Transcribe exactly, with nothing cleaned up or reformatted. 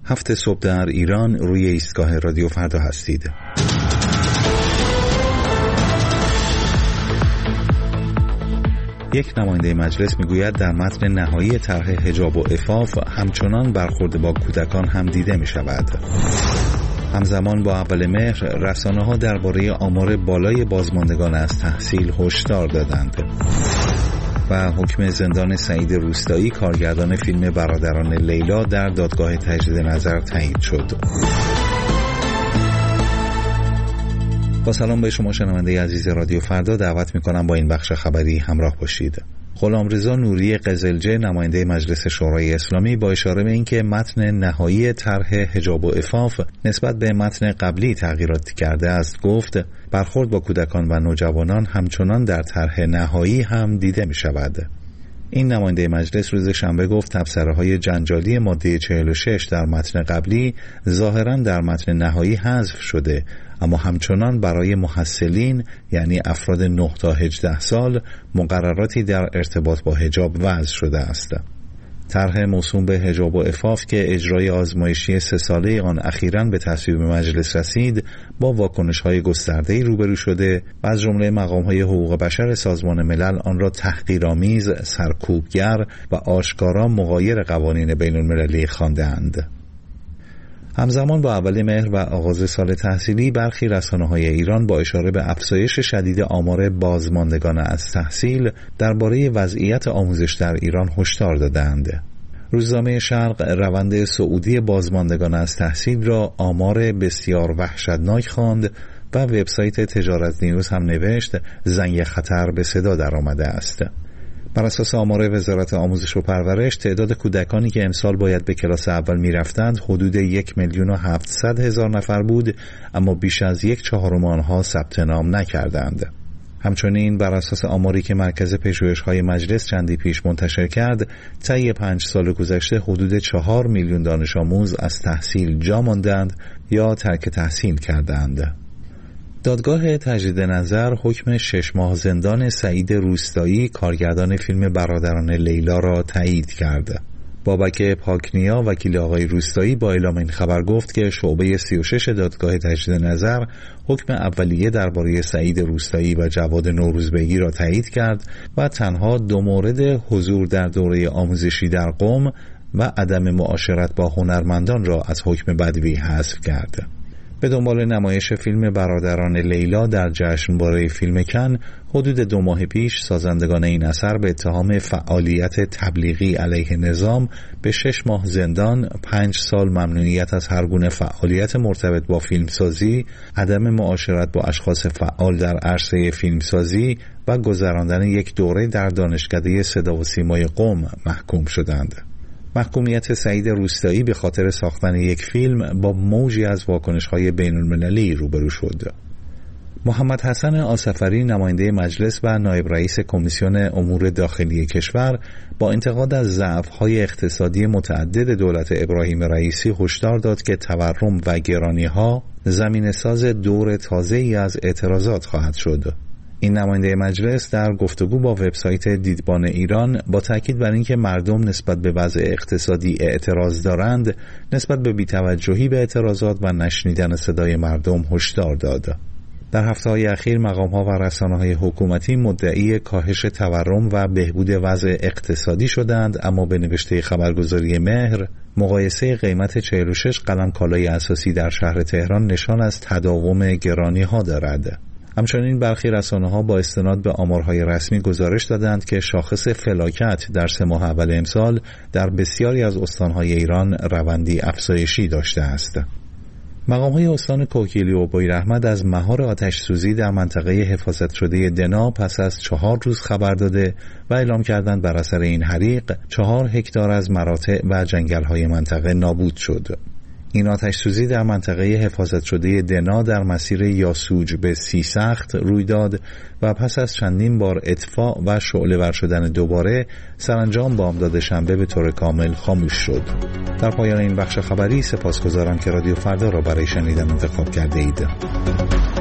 هفت صبح در ایران روی ایستگاه رادیو فردا هستید. یک نماینده مجلس میگوید در متن نهایی طرح حجاب و عفاف همچنان برخورد با کودکان هم دیده می شود. همزمان با اول مهر رسانه‌ها درباره آمار بالای بازماندگان از تحصیل هشدار دادند. و حکم زندان سعید روستایی کارگردان فیلم برادران لیلا در دادگاه تجدید نظر تایید شد. با سلام به شما شنونده عزیز رادیو فردا، دعوت می‌کنم با این بخش خبری همراه باشید. غلامرضا نوری قزلجه نماینده مجلس شورای اسلامی با اشاره به اینکه متن نهایی طرح حجاب و عفاف نسبت به متن قبلی تغییراتی کرده است گفت برخورد با کودکان و نوجوانان همچنان در طرح نهایی هم دیده می شود. این نماینده مجلس روز شنبه گفت تبصره‌های جنجالی ماده چهل و شش در متن قبلی ظاهراً در متن نهایی حذف شده، اما همچنان برای محصلین یعنی افراد نه تا هجده سال مقرراتی در ارتباط با حجاب وضع شده است. طرح موسوم به حجاب و عفاف که اجرای آزمایشی سه ساله آن اخیراً به تصویب مجلس رسید با واکنش‌های گسترده‌ای روبرو شده و از جمله مقام‌های حقوق بشر سازمان ملل آن را تحقیرآمیز، سرکوبگر و آشکارا مغایر قوانین بین‌المللی خوانده‌اند. همزمان با اول مهر و آغاز سال تحصیلی برخی رسانه‌های ایران با اشاره به افزایش شدید آمار بازماندگان از تحصیل درباره وضعیت آموزش در ایران هشدار دادند. روزنامه شرق روند صعودی بازماندگان از تحصیل را آمار بسیار وحشتناک خواند و وبسایت تجارت نیوز هم نوشت زنگ خطر به صدا درآمده است. بر اساس آمار وزارت آموزش و پرورش تعداد کودکانی که امسال باید به کلاس اول می رفتند حدود یک میلیون و هفتصد هزار نفر بود، اما بیش از یک چهارم آنها ثبت نام نکردند. همچنین بر اساس آماری که مرکز پژوهش‌های مجلس چندی پیش منتشر کرد، طی پنج سال گذشته حدود چهار میلیون دانش آموز از تحصیل جا ماندند یا ترک تحصیل کردند. دادگاه تجدید نظر حکم شش ماه زندان سعید روستایی کارگردان فیلم برادران لیلا را تایید کرد. بابک پاکنیا وکیل آقای روستایی با اعلام این خبر گفت که شعبه سی و شش دادگاه تجدید نظر حکم اولیه درباره سعید روستایی و جواد نوروزبگی را تایید کرد و تنها دو مورد حضور در دوره آموزشی در قم و عدم معاشرت با هنرمندان را از حکم بدوی حذف کرد. به دنبال نمایش فیلم برادران لیلا در جشنواره فیلم کن حدود دو ماه پیش سازندگان این اثر به اتهام فعالیت تبلیغی علیه نظام به شش ماه زندان، پنج سال ممنوعیت از هر گونه فعالیت مرتبط با فیلمسازی، عدم معاشرت با اشخاص فعال در عرصه فیلمسازی و گذراندن یک دوره در دانشکده صدا و سیمای قم محکوم شدند. محکومیت سعید روستایی به خاطر ساختن یک فیلم با موجی از واکنش‌های بین‌المللی روبرو شد. محمد حسن آصفری نماینده مجلس و نایب رئیس کمیسیون امور داخلی کشور با انتقاد از ضعف‌های اقتصادی متعدد دولت ابراهیم رئیسی هشدار داد که تورم و گرانی‌ها زمینه‌ساز دور تازه‌ای از اعتراضات خواهد شد. این نماینده مجلس در گفتگو با وبسایت دیدبان ایران با تاکید بر اینکه مردم نسبت به وضع اقتصادی اعتراض دارند، نسبت به بی‌توجهی به اعتراضات و نشنیدن صدای مردم هشدار داد. در هفته‌های اخیر مقام‌ها و رسانه‌های حکومتی مدعی کاهش تورم و بهبود وضع اقتصادی شدند، اما به نوشته خبرگزاری مهر مقایسه قیمت چهل و شش قلم کالای اساسی در شهر تهران نشان از تداوم گرانی‌ها دارد. همچنین برخی رسانه‌ها با استناد به آمارهای رسمی گزارش دادند که شاخص فلاکت در سه ماه اول امسال در بسیاری از استان‌های ایران روندی افزایشی داشته است. مقام‌های استان کوکیلی و بویراحمد از مهار آتش‌سوزی در منطقه حفاظت شده دنا پس از چهار روز خبر داده و اعلام کردند بر اثر این حریق چهار هکتار از مراتع و جنگل‌های منطقه نابود شد. این آتش‌سوزی در منطقه حفاظت شده دنا در مسیر یاسوج به سیسخت روی داد و پس از چندین بار اطفاء و شعله‌ور شدن دوباره سرانجام بامداد شنبه به طور کامل خاموش شد. در پایان این بخش خبری سپاسگزارم که رادیو فردا را برای شنیدن انتخاب کرده اید.